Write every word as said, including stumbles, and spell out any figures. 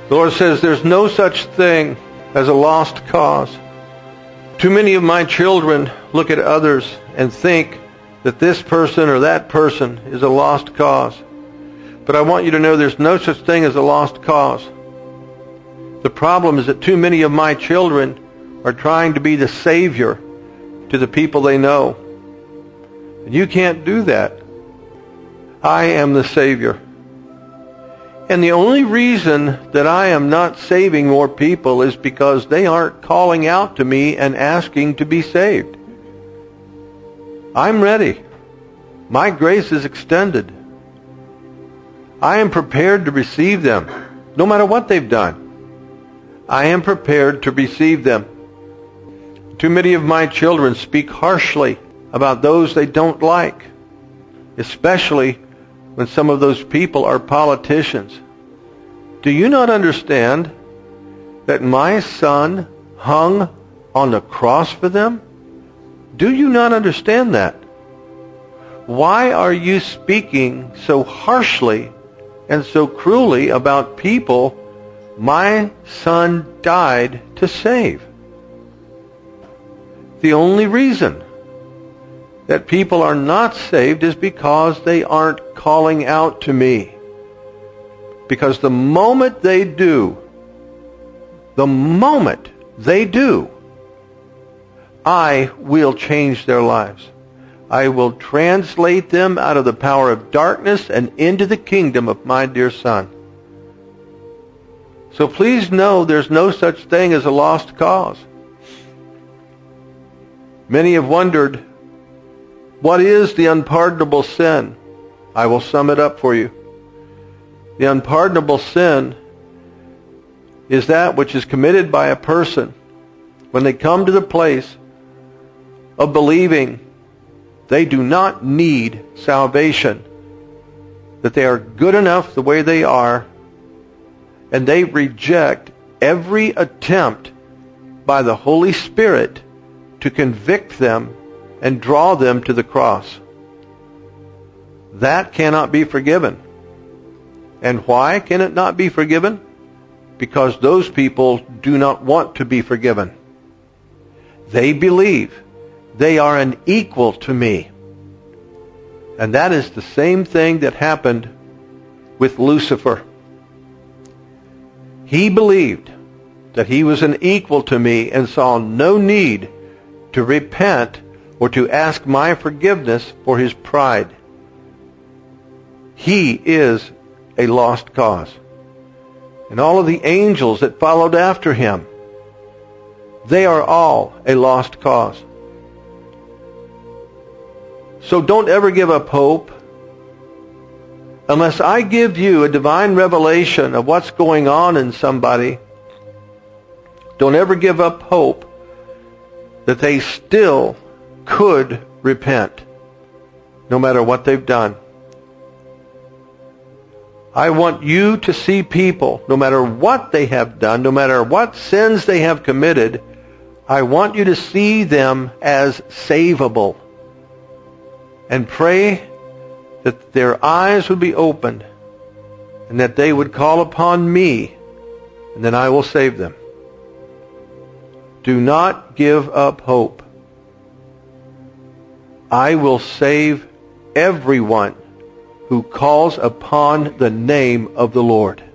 The Lord says there's no such thing as a lost cause. Too many of my children look at others and think that this person or that person is a lost cause. But I want you to know there's no such thing as a lost cause. The problem is that too many of my children are trying to be the Savior to the people they know. And you can't do that. I am the Savior. And the only reason that I am not saving more people is because they aren't calling out to me and asking to be saved. I'm ready. My grace is extended. I am prepared to receive them, no matter what they've done. I am prepared to receive them. Too many of my children speak harshly about those they don't like, especially when some of those people are politicians. Do you not understand that my Son hung on the cross for them? Do you not understand that? Why are you speaking so harshly and so cruelly about people my Son died to save? The only reason that people are not saved is because they aren't calling out to me. Because the moment they do, the moment they do, I will change their lives. I will translate them out of the power of darkness and into the kingdom of my dear Son. So please know there's no such thing as a lost cause. Many have wondered, what is the unpardonable sin? I will sum it up for you. The unpardonable sin is that which is committed by a person when they come to the place of believing they do not need salvation, that they are good enough the way they are, and they reject every attempt by the Holy Spirit to convict them and draw them to the cross. That cannot be forgiven. And why can it not be forgiven? Because those people do not want to be forgiven. They believe they are an equal to me. And that is the same thing that happened with Lucifer. He believed that he was an equal to me and saw no need to repent or to ask my forgiveness for his pride. He is a lost cause. And all of the angels that followed after him, they are all a lost cause. So don't ever give up hope unless I give you a divine revelation of what's going on in somebody. Don't ever give up hope that they still could repent, no matter what they've done. I want you to see people, no matter what they have done, no matter what sins they have committed, I want you to see them as savable. And pray that their eyes would be opened and that they would call upon me, and then I will save them. Do not give up hope. I will save everyone who calls upon the name of the Lord.